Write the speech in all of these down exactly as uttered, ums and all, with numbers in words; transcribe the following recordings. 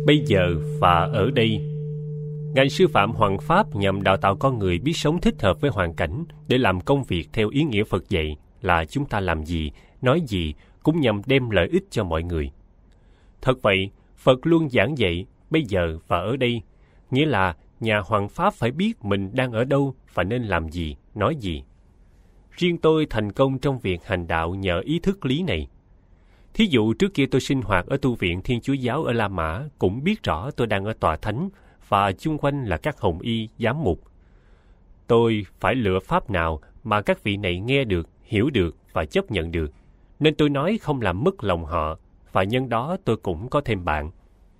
bây giờ và ở đây. Ngành sư phạm Hoằng Pháp nhằm đào tạo con người biết sống thích hợp với hoàn cảnh để làm công việc theo ý nghĩa Phật dạy là chúng ta làm gì, nói gì cũng nhằm đem lợi ích cho mọi người. Thật vậy, Phật luôn giảng dạy bây giờ và ở đây, nghĩa là nhà Hoằng Pháp phải biết mình đang ở đâu và nên làm gì, nói gì. Riêng tôi thành công trong việc hành đạo nhờ ý thức lý này. Thí dụ trước kia tôi sinh hoạt ở tu viện Thiên Chúa Giáo ở La Mã cũng biết rõ tôi đang ở tòa thánh và chung quanh là các hồng y, giám mục. Tôi phải lựa pháp nào mà các vị này nghe được, hiểu được và chấp nhận được, nên tôi nói không làm mất lòng họ, và nhân đó tôi cũng có thêm bạn.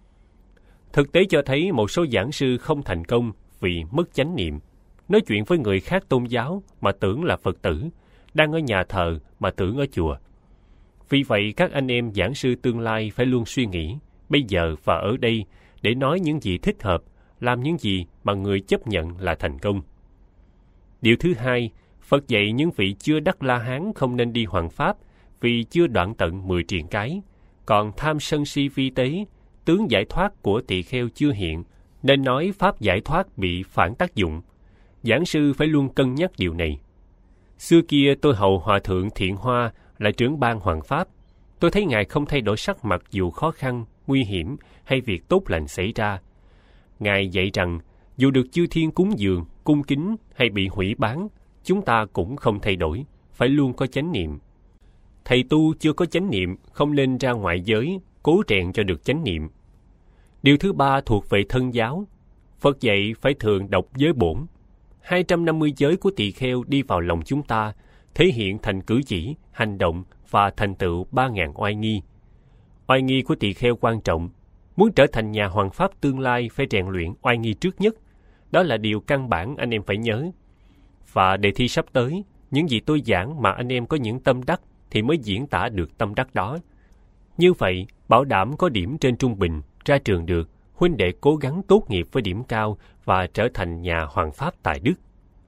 Thực tế cho thấy một số giảng sư không thành công vì mất chánh niệm, nói chuyện với người khác tôn giáo mà tưởng là Phật tử, đang ở nhà thờ mà tưởng ở chùa. Vì vậy, các anh em giảng sư tương lai phải luôn suy nghĩ, bây giờ và ở đây, để nói những gì thích hợp, làm những gì mà người chấp nhận là thành công. Điều thứ hai, Phật dạy những vị chưa đắc La Hán không nên đi Hoằng Pháp vì chưa đoạn tận mười triền cái, còn tham sân si vi tế, tướng giải thoát của tỳ kheo chưa hiện, nên nói pháp giải thoát bị phản tác dụng. Giảng sư phải luôn cân nhắc điều này. Xưa kia tôi hầu Hòa Thượng Thiện Hoa là trưởng ban Hoằng Pháp. Tôi thấy Ngài không thay đổi sắc mặt dù khó khăn, nguy hiểm hay việc tốt lành xảy ra. Ngài dạy rằng, dù được chư thiên cúng dường, cung kính hay bị hủy bán, chúng ta cũng không thay đổi, phải luôn có chánh niệm. Thầy tu chưa có chánh niệm không nên ra ngoại giới, cố rèn cho được chánh niệm. Điều thứ ba thuộc về thân giáo. Phật dạy phải thường đọc giới bổn. hai trăm năm mươi giới của tỳ kheo đi vào lòng chúng ta, thể hiện thành cử chỉ, hành động và thành tựu ba ngàn oai nghi. Oai nghi của tỳ kheo quan trọng. Muốn trở thành nhà Hoằng Pháp tương lai phải rèn luyện oai nghi trước nhất. Đó là điều căn bản anh em phải nhớ. Và đề thi sắp tới, những gì tôi giảng mà anh em có những tâm đắc thì mới diễn tả được tâm đắc đó. Như vậy, bảo đảm có điểm trên trung bình, ra trường được, huynh đệ cố gắng tốt nghiệp với điểm cao và trở thành nhà Hoằng Pháp tại Đức.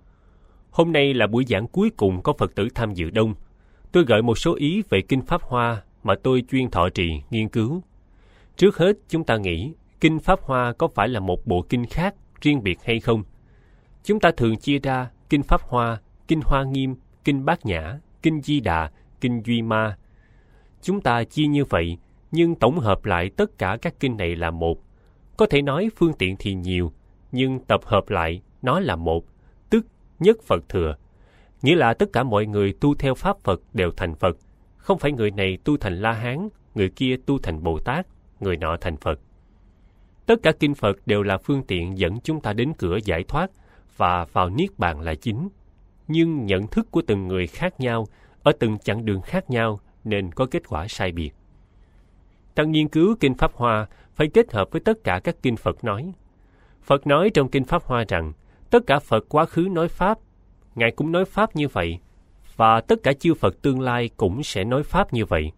Hôm nay là buổi giảng cuối cùng có Phật tử tham dự đông. Tôi gợi một số ý về Kinh Pháp Hoa mà tôi chuyên thọ trì, nghiên cứu. Trước hết, chúng ta nghĩ, Kinh Pháp Hoa có phải là một bộ kinh khác, riêng biệt hay không? Chúng ta thường chia ra Kinh Pháp Hoa, Kinh Hoa Nghiêm, Kinh Bát Nhã, Kinh Di Đà, Kinh Duy Ma. Chúng ta chia như vậy, nhưng tổng hợp lại tất cả các kinh này là một. Có thể nói phương tiện thì nhiều, nhưng tập hợp lại nó là một, tức nhất Phật thừa. Nghĩa là tất cả mọi người tu theo Pháp Phật đều thành Phật. Không phải người này tu thành La Hán, người kia tu thành Bồ Tát, người nọ thành Phật. Tất cả kinh Phật đều là phương tiện dẫn chúng ta đến cửa giải thoát và vào Niết Bàn là chính. Nhưng nhận thức của từng người khác nhau, ở từng chặng đường khác nhau nên có kết quả sai biệt. Ta nghiên cứu Kinh Pháp Hoa phải kết hợp với tất cả các kinh Phật nói. Phật nói trong Kinh Pháp Hoa rằng tất cả Phật quá khứ nói Pháp, Ngài cũng nói Pháp như vậy, và tất cả chư Phật tương lai cũng sẽ nói Pháp như vậy.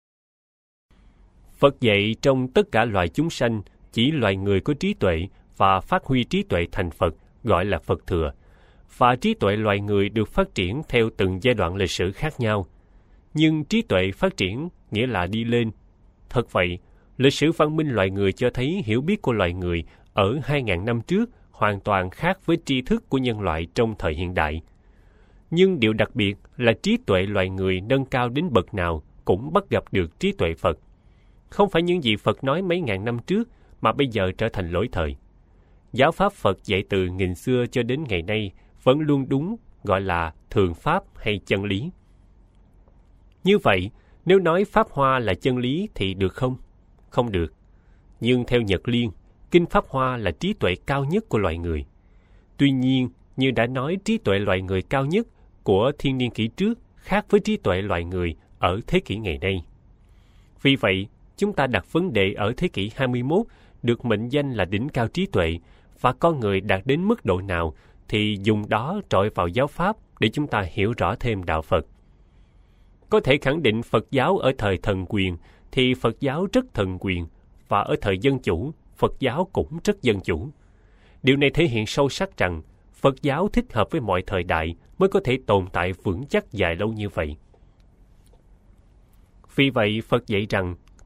Phật dạy trong tất cả loài chúng sanh, chỉ loài người có trí tuệ và phát huy trí tuệ thành Phật gọi là Phật thừa, và trí tuệ loài người được phát triển theo từng giai đoạn lịch sử khác nhau. Nhưng trí tuệ phát triển nghĩa là đi lên. Thật vậy, lịch sử văn minh loài người cho thấy hiểu biết của loài người ở hai nghìn năm trước hoàn toàn khác với tri thức của nhân loại trong thời hiện đại. Nhưng điều đặc biệt là trí tuệ loài người nâng cao đến bậc nào cũng bắt gặp được trí tuệ Phật. Không phải những gì Phật nói mấy ngàn năm trước mà bây giờ trở thành lỗi thời. Giáo pháp Phật dạy từ nghìn xưa cho đến ngày nay vẫn luôn đúng, gọi là thường pháp hay chân lý. Như vậy, nếu nói Pháp Hoa là chân lý thì được không? Không được. Nhưng theo Nhật Liên, Kinh Pháp Hoa là trí tuệ cao nhất của loài người. Tuy nhiên, như đã nói, trí tuệ loài người cao nhất của thiên niên kỷ trước khác với trí tuệ loài người ở thế kỷ ngày nay. Vì vậy, chúng ta đặt vấn đề ở thế kỷ hai mươi mốt được mệnh danh là đỉnh cao trí tuệ, và con người đạt đến mức độ nào thì dùng đó trọi vào giáo pháp để chúng ta hiểu rõ thêm đạo Phật. Có thể khẳng định Phật giáo ở thời thần quyền thì Phật giáo rất thần quyền, và ở thời dân chủ, Phật giáo cũng rất dân chủ. Điều này thể hiện sâu sắc rằng Phật giáo thích hợp với mọi thời đại mới có thể tồn tại vững chắc dài lâu như vậy. Vì vậy, Phật dạy rằng Kinh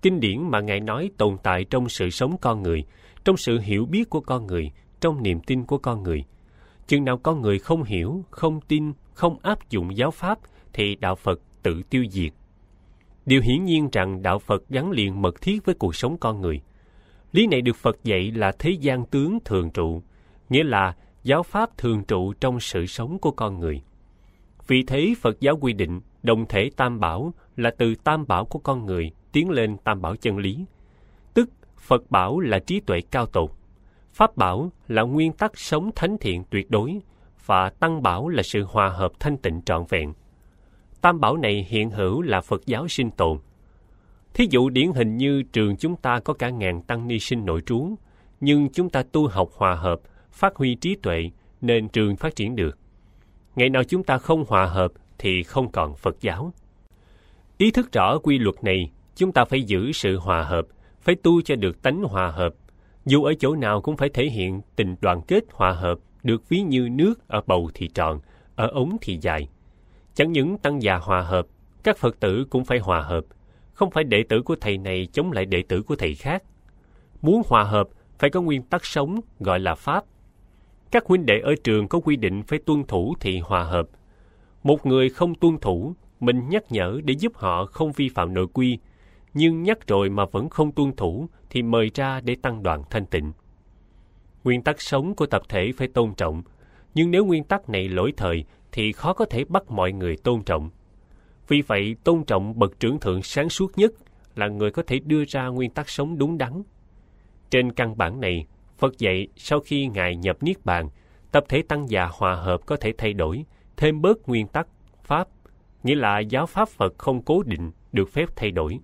Kinh điển mà Ngài nói tồn tại trong sự sống con người, trong sự hiểu biết của con người, trong niềm tin của con người. Chừng nào con người không hiểu, không tin, không áp dụng giáo pháp, thì đạo Phật tự tiêu diệt. Điều hiển nhiên rằng đạo Phật gắn liền mật thiết với cuộc sống con người. Lý này được Phật dạy là thế gian tướng thường trụ, nghĩa là giáo pháp thường trụ trong sự sống của con người. Vì thế Phật giáo quy định đồng thể tam bảo là từ tam bảo của con người tiến lên tam bảo chân lý. Tức Phật bảo là trí tuệ cao tột, Pháp bảo là nguyên tắc sống thánh thiện tuyệt đối, và Tăng bảo là sự hòa hợp thanh tịnh trọn vẹn. Tam bảo này hiện hữu là Phật giáo sinh tồn. Thí dụ điển hình như trường chúng ta có cả ngàn tăng ni sinh nội trú, nhưng chúng ta tu học hòa hợp, phát huy trí tuệ, nên trường phát triển được. Ngày nào chúng ta không hòa hợp thì không còn Phật giáo. Ý thức rõ quy luật này, chúng ta phải giữ sự hòa hợp, phải tu cho được tánh hòa hợp. Dù ở chỗ nào cũng phải thể hiện tình đoàn kết hòa hợp, được ví như nước ở bầu thì tròn, ở ống thì dài. Chẳng những tăng già hòa hợp, các Phật tử cũng phải hòa hợp. Không phải đệ tử của thầy này chống lại đệ tử của thầy khác. Muốn hòa hợp, phải có nguyên tắc sống gọi là Pháp. Các huynh đệ ở trường có quy định phải tuân thủ thì hòa hợp. Một người không tuân thủ, mình nhắc nhở để giúp họ không vi phạm nội quy, nhưng nhắc rồi mà vẫn không tuân thủ thì mời ra để tăng đoàn thanh tịnh. Nguyên tắc sống của tập thể phải tôn trọng, nhưng nếu nguyên tắc này lỗi thời thì khó có thể bắt mọi người tôn trọng. Vì vậy, tôn trọng bậc trưởng thượng sáng suốt nhất là người có thể đưa ra nguyên tắc sống đúng đắn. Trên căn bản này, Phật dạy sau khi Ngài nhập Niết Bàn, tập thể tăng già hòa hợp có thể thay đổi, thêm bớt nguyên tắc, Pháp, nghĩa là giáo pháp Phật không cố định, được phép thay đổi.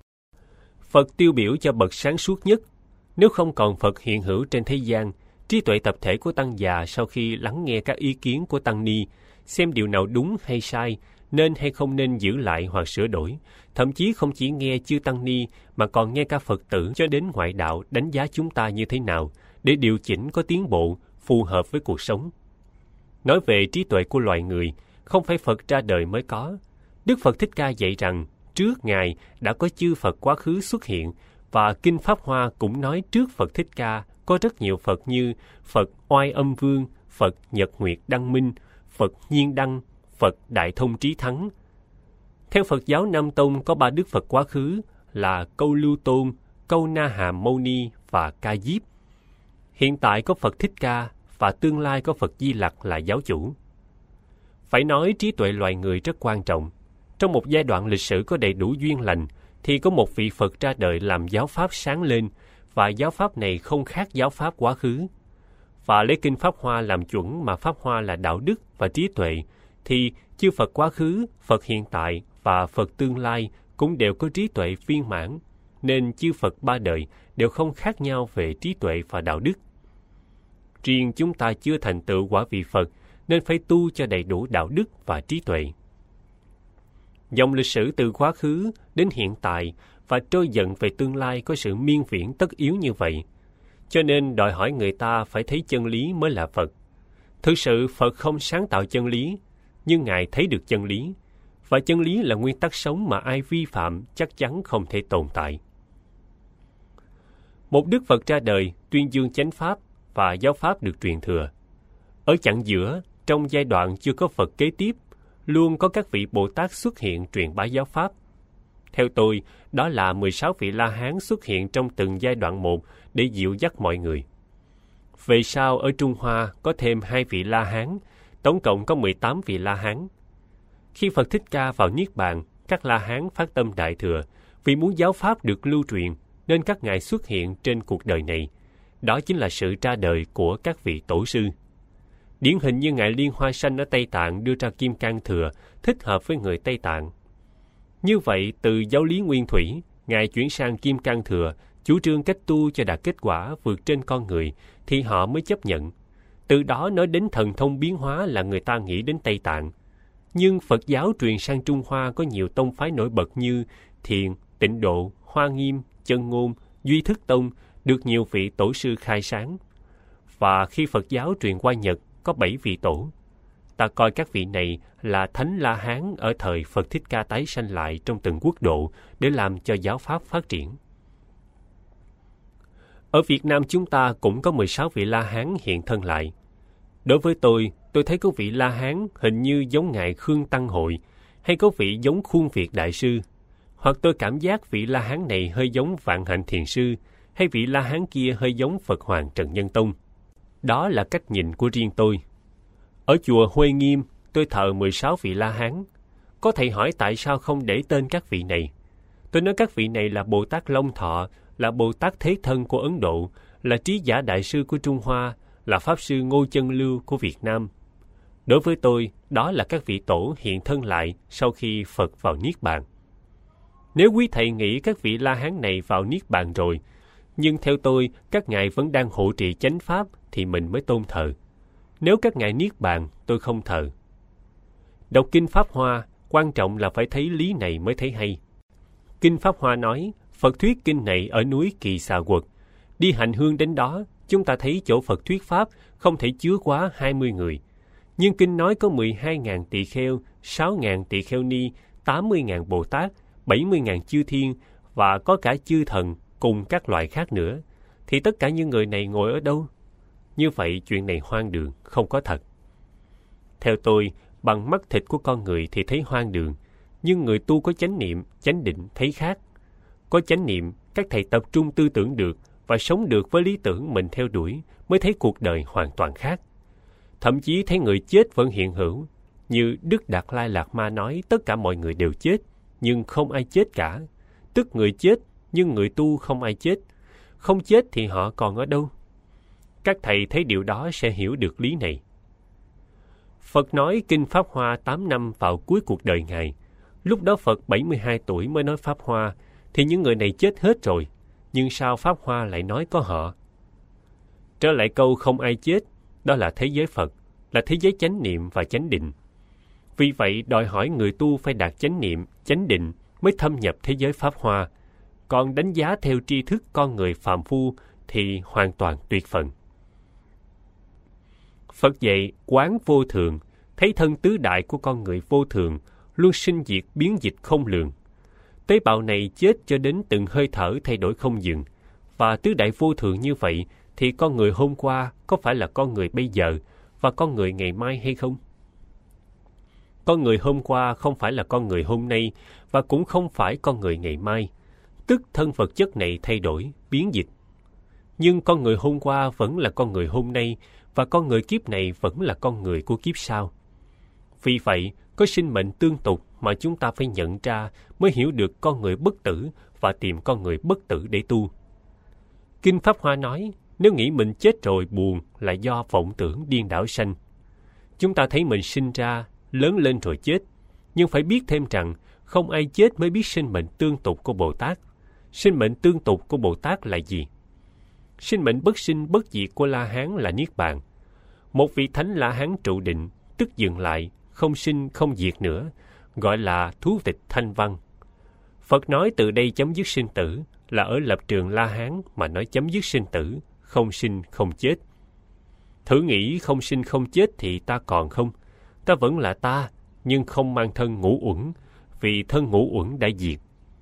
Phật tiêu biểu cho bậc sáng suốt nhất. Nếu không còn Phật hiện hữu trên thế gian, trí tuệ tập thể của tăng già sau khi lắng nghe các ý kiến của tăng ni, xem điều nào đúng hay sai, nên hay không nên giữ lại hoặc sửa đổi, thậm chí không chỉ nghe chư tăng ni mà còn nghe các Phật tử cho đến ngoại đạo đánh giá chúng ta như thế nào để điều chỉnh có tiến bộ, phù hợp với cuộc sống. Nói về trí tuệ của loài người, không phải Phật ra đời mới có. Đức Phật Thích Ca dạy rằng trước Ngài đã có chư Phật quá khứ xuất hiện, và Kinh Pháp Hoa cũng nói trước Phật Thích Ca có rất nhiều Phật như Phật Oai Âm Vương, Phật Nhật Nguyệt Đăng Minh, Phật Nhiên Đăng, Phật Đại Thông Trí Thắng. Theo Phật giáo Nam Tông có ba Đức Phật quá khứ là Câu Lưu Tôn, Câu Na Hàm Mâu Ni và Ca Diếp. Hiện tại có Phật Thích Ca và tương lai có Phật Di Lặc là giáo chủ. Phải nói trí tuệ loài người rất quan trọng. Trong một giai đoạn lịch sử có đầy đủ duyên lành, thì có một vị Phật ra đời làm giáo pháp sáng lên, và giáo pháp này không khác giáo pháp quá khứ. Và lấy Kinh Pháp Hoa làm chuẩn mà Pháp Hoa là đạo đức và trí tuệ, thì chư Phật quá khứ, Phật hiện tại và Phật tương lai cũng đều có trí tuệ viên mãn, nên chư Phật ba đời đều không khác nhau về trí tuệ và đạo đức. Riêng chúng ta chưa thành tựu quả vị Phật, nên phải tu cho đầy đủ đạo đức và trí tuệ. Dòng lịch sử từ quá khứ đến hiện tại và trôi dần về tương lai có sự miên viễn tất yếu như vậy, cho nên đòi hỏi người ta phải thấy chân lý mới là Phật. Thực sự Phật không sáng tạo chân lý, nhưng Ngài thấy được chân lý, và chân lý là nguyên tắc sống mà ai vi phạm chắc chắn không thể tồn tại. Một Đức Phật ra đời tuyên dương chánh pháp và giáo pháp được truyền thừa. Ở chặng giữa, trong giai đoạn chưa có Phật kế tiếp, luôn có các vị Bồ Tát xuất hiện truyền bá giáo pháp. Theo tôi, đó là mười sáu vị La Hán xuất hiện trong từng giai đoạn một để dịu dắt mọi người. Về sau ở Trung Hoa có thêm hai vị La Hán, tổng cộng có mười tám vị La Hán. Khi Phật Thích Ca vào Niết Bàn, các La Hán phát tâm Đại Thừa, vì muốn giáo pháp được lưu truyền, nên các ngài xuất hiện trên cuộc đời này. Đó chính là sự ra đời của các vị tổ sư. Điển hình như Ngài Liên Hoa Sanh ở Tây Tạng đưa ra Kim Cang Thừa, thích hợp với người Tây Tạng. Như vậy, từ giáo lý nguyên thủy, Ngài chuyển sang Kim Cang Thừa, chủ trương cách tu cho đạt kết quả vượt trên con người, thì họ mới chấp nhận. Từ đó nói đến thần thông biến hóa là người ta nghĩ đến Tây Tạng. Nhưng Phật giáo truyền sang Trung Hoa có nhiều tông phái nổi bật như Thiền, Tịnh Độ, Hoa Nghiêm, Chân Ngôn, Duy Thức Tông, được nhiều vị tổ sư khai sáng. Và khi Phật giáo truyền qua Nhật, có bảy vị tổ. ta coi các vị này là Thánh La Hán ở thời Phật Thích Ca tái sanh lại trong từng quốc độ để làm cho giáo pháp phát triển. Ở Việt Nam chúng ta cũng có mười sáu vị La Hán hiện thân lại. Đối với tôi, tôi thấy có vị La Hán hình như giống Ngài Khương Tăng Hội, hay có vị giống Khuôn Việt Đại Sư, hoặc tôi cảm giác vị La Hán này hơi giống Vạn Hạnh Thiền Sư, hay vị La Hán kia hơi giống Phật Hoàng Trần Nhân Tông. Đó là cách nhìn của riêng tôi. Ở chùa Huê Nghiêm, tôi thờ mười sáu vị La Hán. Có thầy hỏi tại sao không để tên các vị này. Tôi nói các vị này là Bồ Tát Long Thọ, là Bồ Tát Thế Thân của Ấn Độ, là Trí Giả Đại Sư của Trung Hoa, là Pháp Sư Ngô Chân Lưu của Việt Nam. Đối với tôi, đó là các vị tổ hiện thân lại sau khi Phật vào Niết Bàn. Nếu quý thầy nghĩ các vị La Hán này vào Niết Bàn rồi, nhưng theo tôi, các ngài vẫn đang hộ trì chánh pháp thì mình mới tôn thờ. Nếu các ngài Niết Bàn, tôi không thờ. Đọc Kinh Pháp Hoa, quan trọng là phải thấy lý này mới thấy hay. Kinh Pháp Hoa nói, Phật thuyết kinh này ở núi Kỳ Xà Quật. Đi hành hương đến đó, chúng ta thấy chỗ Phật thuyết Pháp không thể chứa quá hai mươi người. Nhưng kinh nói có mười hai nghìn tỳ kheo, sáu nghìn tỳ kheo ni, tám mươi nghìn Bồ Tát, bảy mươi nghìn chư thiên và có cả chư thần cùng các loại khác nữa. Thì tất cả những người này ngồi ở đâu? Như vậy chuyện này hoang đường, không có thật. Theo tôi, bằng mắt thịt của con người thì thấy hoang đường, nhưng người tu có chánh niệm, chánh định thấy khác. Có chánh niệm, các thầy tập trung tư tưởng được và sống được với lý tưởng mình theo đuổi mới thấy cuộc đời hoàn toàn khác. Thậm chí thấy người chết vẫn hiện hữu. Như Đức Đạt Lai Lạt Ma nói tất cả mọi người đều chết, nhưng không ai chết cả. Tức người chết, nhưng người tu không ai chết. Không chết thì họ còn ở đâu? Các thầy thấy điều đó sẽ hiểu được lý này. Phật nói Kinh Pháp Hoa tám năm vào cuối cuộc đời Ngài. Lúc đó Phật bảy mươi hai tuổi mới nói Pháp Hoa, thì những người này chết hết rồi. Nhưng sao Pháp Hoa lại nói có họ? Trở lại câu không ai chết, đó là thế giới Phật, là thế giới chánh niệm và chánh định. Vì vậy, đòi hỏi người tu phải đạt chánh niệm, chánh định mới thâm nhập thế giới Pháp Hoa. Còn đánh giá theo tri thức con người phàm phu thì hoàn toàn tuyệt phận. Phật dạy quán vô thường, thấy thân tứ đại của con người vô thường, luôn sinh diệt biến dịch không lường. Tế bào này chết cho đến từng hơi thở thay đổi không dừng. Và tứ đại vô thường như vậy thì con người hôm qua có phải là con người bây giờ và con người ngày mai hay không? Con người hôm qua không phải là con người hôm nay và cũng không phải con người ngày mai. Tức thân vật chất này thay đổi, biến dịch. Nhưng con người hôm qua vẫn là con người hôm nay và con người kiếp này vẫn là con người của kiếp sau. Vì vậy, có sinh mệnh tương tục mà chúng ta phải nhận ra mới hiểu được con người bất tử và tìm con người bất tử để tu. Kinh Pháp Hoa nói, nếu nghĩ mình chết rồi buồn là do vọng tưởng điên đảo sanh. Chúng ta thấy mình sinh ra, lớn lên rồi chết, nhưng phải biết thêm rằng không ai chết mới biết sinh mệnh tương tục của Bồ Tát. Sinh mệnh tương tục của Bồ Tát là gì? Sinh mệnh bất sinh bất diệt của La Hán là Niết Bàn. Một vị Thánh La Hán trụ định, tức dừng lại, không sinh không diệt nữa, gọi là thú tịch thanh văn. Phật nói từ đây chấm dứt sinh tử, là ở lập trường La Hán mà nói chấm dứt sinh tử, không sinh không chết. Thử nghĩ không sinh không chết thì ta còn không? Ta vẫn là ta, nhưng không mang thân ngũ uẩn, vì thân ngũ uẩn đã diệt.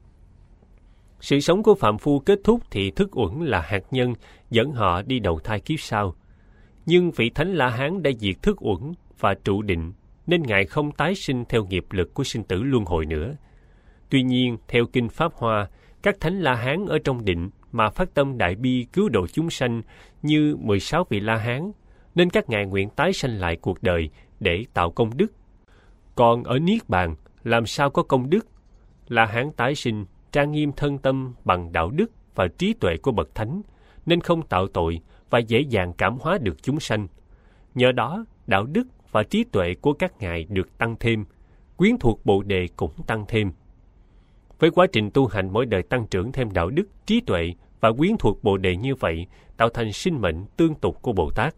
Sự sống của phàm phu kết thúc thì thức uẩn là hạt nhân dẫn họ đi đầu thai kiếp sau. Nhưng vị Thánh La Hán đã diệt thức uẩn và trụ định, nên Ngài không tái sinh theo nghiệp lực của sinh tử luân hồi nữa. Tuy nhiên, theo Kinh Pháp Hoa, các Thánh La Hán ở trong định mà phát tâm đại bi cứu độ chúng sanh như mười sáu vị La Hán, nên các ngài nguyện tái sanh lại cuộc đời để tạo công đức. Còn ở Niết Bàn, làm sao có công đức? La Hán tái sinh, trang nghiêm thân tâm bằng đạo đức và trí tuệ của bậc thánh, nên không tạo tội và dễ dàng cảm hóa được chúng sanh. Nhờ đó, đạo đức và trí tuệ của các ngài được tăng thêm, quyến thuộc Bồ Đề cũng tăng thêm. Với quá trình tu hành mỗi đời tăng trưởng thêm đạo đức, trí tuệ và quyến thuộc Bồ Đề như vậy, tạo thành sinh mệnh tương tục của Bồ Tát.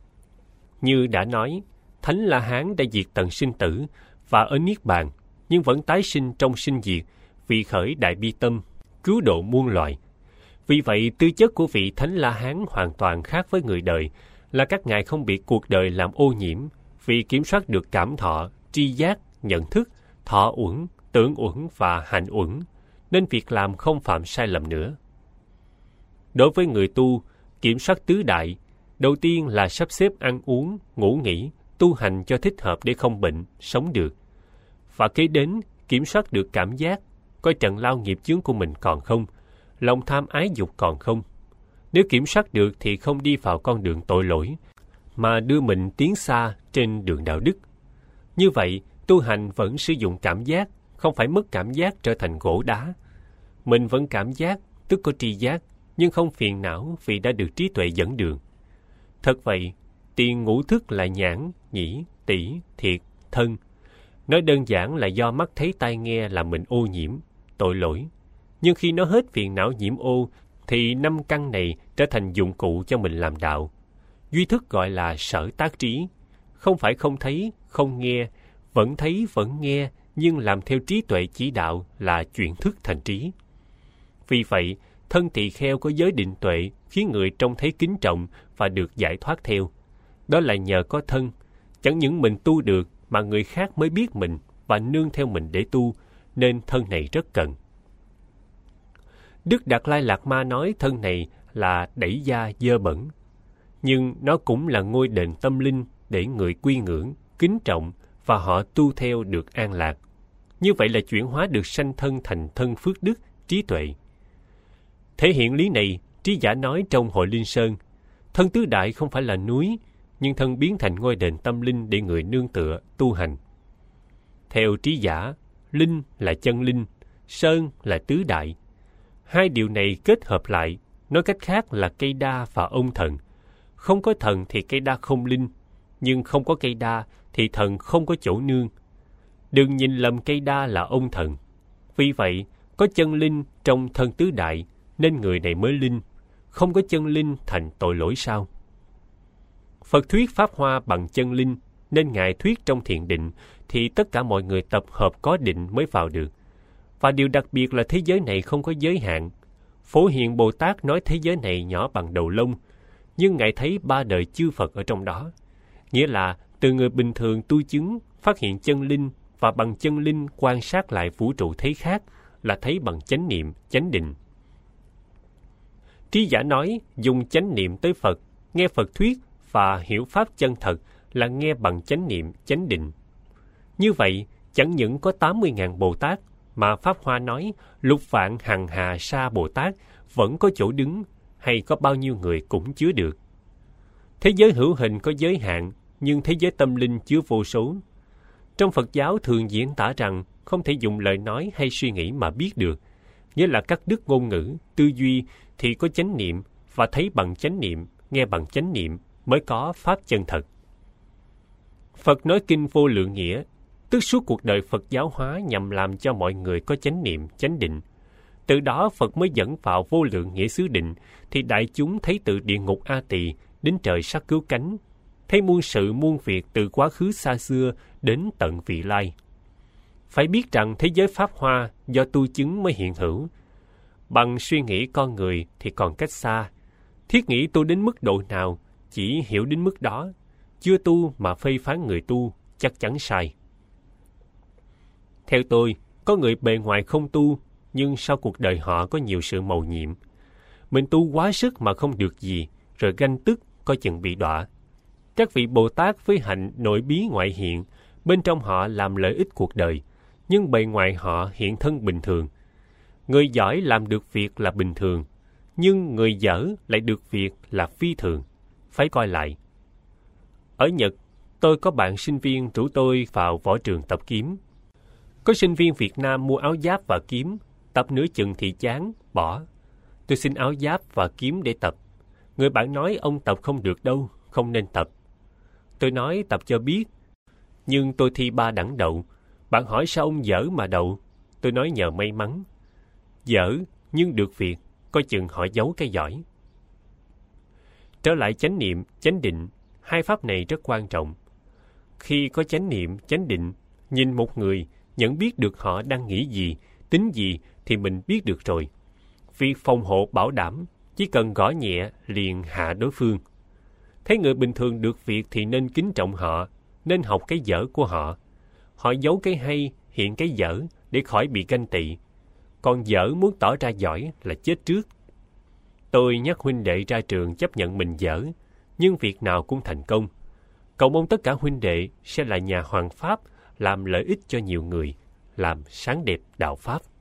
Như đã nói, Thánh La Hán đã diệt tận sinh tử và ở Niết Bàn, nhưng vẫn tái sinh trong sinh diệt vì khởi đại bi tâm, cứu độ muôn loài. Vì vậy, tư chất của vị Thánh La Hán hoàn toàn khác với người đời, là các ngài không bị cuộc đời làm ô nhiễm, Vì kiểm soát được cảm thọ, tri giác, nhận thức, thọ uẩn, tưởng uẩn và hành uẩn, nên việc làm không phạm sai lầm nữa. Đối với người tu, kiểm soát tứ đại, đầu tiên là sắp xếp ăn uống, ngủ nghỉ, tu hành cho thích hợp để không bệnh, sống được. Và kế đến, kiểm soát được cảm giác, coi trận lao nghiệp chướng của mình còn không, lòng tham ái dục còn không. Nếu kiểm soát được thì không đi vào con đường tội lỗi, mà đưa mình tiến xa trên đường đạo đức. Như vậy, tu hành vẫn sử dụng cảm giác, không phải mất cảm giác trở thành gỗ đá. Mình vẫn cảm giác, tức có tri giác, nhưng không phiền não vì đã được trí tuệ dẫn đường. Thật vậy, tiền ngũ thức là nhãn, nhĩ, tỷ, thiệt, thân. Nói đơn giản là do mắt thấy tai nghe là mình ô nhiễm, tội lỗi. Nhưng khi nó hết phiền não nhiễm ô, thì năm căn này trở thành dụng cụ cho mình làm đạo. Duy thức gọi là sở tác trí, không phải không thấy, không nghe, vẫn thấy, vẫn nghe, nhưng làm theo trí tuệ chỉ đạo là chuyển thức thành trí. Vì vậy, thân tỳ kheo có giới định tuệ khiến người trông thấy kính trọng và được giải thoát theo. Đó là nhờ có thân, chẳng những mình tu được mà người khác mới biết mình và nương theo mình để tu, nên thân này rất cần. Đức Đạt Lai Lạt Ma nói thân này là đẩy da dơ bẩn, nhưng nó cũng là ngôi đền tâm linh để người quy ngưỡng, kính trọng và họ tu theo được an lạc. Như vậy là chuyển hóa được sanh thân thành thân phước đức, trí tuệ. Thể hiện lý này, trí giả nói trong Hội Linh Sơn, thân tứ đại không phải là núi, nhưng thân biến thành ngôi đền tâm linh để người nương tựa, tu hành. Theo trí giả, linh là chân linh, sơn là tứ đại. Hai điều này kết hợp lại, nói cách khác là cây đa và ông thần. Không có thần thì cây đa không linh, nhưng không có cây đa thì thần không có chỗ nương. Đừng nhìn lầm cây đa là ông thần. Vì vậy, có chân linh trong thân tứ đại, nên người này mới linh. Không có chân linh thành tội lỗi sao? Phật thuyết Pháp Hoa bằng chân linh, nên Ngài thuyết trong thiền định, thì tất cả mọi người tập hợp có định mới vào được. Và điều đặc biệt là thế giới này không có giới hạn. Phổ Hiền Bồ Tát nói thế giới này nhỏ bằng đầu lông, nhưng Ngài thấy ba đời chư Phật ở trong đó. Nghĩa là từ người bình thường tu chứng, phát hiện chân linh, và bằng chân linh quan sát lại vũ trụ thấy khác, là thấy bằng chánh niệm, chánh định. Trí giả nói dùng chánh niệm tới Phật, nghe Phật thuyết và hiểu Pháp chân thật là nghe bằng chánh niệm, chánh định. Như vậy, chẳng những có tám mươi nghìn Bồ Tát, mà Pháp Hoa nói lục vạn hằng hà sa Bồ Tát vẫn có chỗ đứng, hay có bao nhiêu người cũng chứa được. Thế giới hữu hình có giới hạn, nhưng thế giới tâm linh chứa vô số. Trong Phật giáo thường diễn tả rằng không thể dùng lời nói hay suy nghĩ mà biết được, nghĩa là các đức ngôn ngữ, tư duy thì có chánh niệm, và thấy bằng chánh niệm, nghe bằng chánh niệm mới có Pháp chân thật. Phật nói kinh Vô Lượng Nghĩa, tức suốt cuộc đời Phật giáo hóa nhằm làm cho mọi người có chánh niệm, chánh định. Từ đó Phật mới dẫn vào Vô Lượng Nghĩa xứ định, thì đại chúng thấy từ địa ngục A Tỳ đến trời sắc cứu cánh, thấy muôn sự muôn việc từ quá khứ xa xưa đến tận vị lai. Phải biết rằng thế giới Pháp Hoa do tu chứng mới hiện hữu. Bằng suy nghĩ con người thì còn cách xa. Thiết nghĩ tu đến mức độ nào, chỉ hiểu đến mức đó. Chưa tu mà phê phán người tu, chắc chắn sai. Theo tôi, có người bề ngoài không tu, nhưng sau cuộc đời họ có nhiều sự mầu nhiệm. Mình tu quá sức mà không được gì, rồi ganh tức, coi chừng bị đọa. Các vị Bồ Tát với hạnh nội bí ngoại hiện, bên trong họ làm lợi ích cuộc đời, nhưng bề ngoài họ hiện thân bình thường. Người giỏi làm được việc là bình thường, nhưng người dở lại được việc là phi thường. Phải coi lại. Ở Nhật, tôi có bạn sinh viên rủ tôi vào võ trường tập kiếm. Có sinh viên Việt Nam mua áo giáp và kiếm, tập nửa chừng thì chán, bỏ. Tôi xin áo giáp và kiếm để tập. Người bạn nói ông tập không được đâu, không nên tập. Tôi nói tập cho biết. Nhưng tôi thi ba đẳng đậu. Bạn hỏi sao ông dở mà đậu? Tôi nói nhờ may mắn. Dở, nhưng được việc, coi chừng họ giấu cái giỏi. Trở lại chánh niệm, chánh định, hai pháp này rất quan trọng. Khi có chánh niệm, chánh định, nhìn một người, nhận biết được họ đang nghĩ gì, tính gì thì mình biết được rồi. Việc phòng hộ bảo đảm, chỉ cần gõ nhẹ liền hạ đối phương. Thấy người bình thường được việc thì nên kính trọng họ, nên học cái dở của họ. Họ giấu cái hay, hiện cái dở để khỏi bị ganh tị. Còn dở muốn tỏ ra giỏi là chết trước. Tôi nhắc huynh đệ ra trường chấp nhận mình dở, nhưng việc nào cũng thành công. Cầu mong tất cả huynh đệ sẽ là nhà hoàng pháp, làm lợi ích cho nhiều người, làm sáng đẹp đạo Pháp.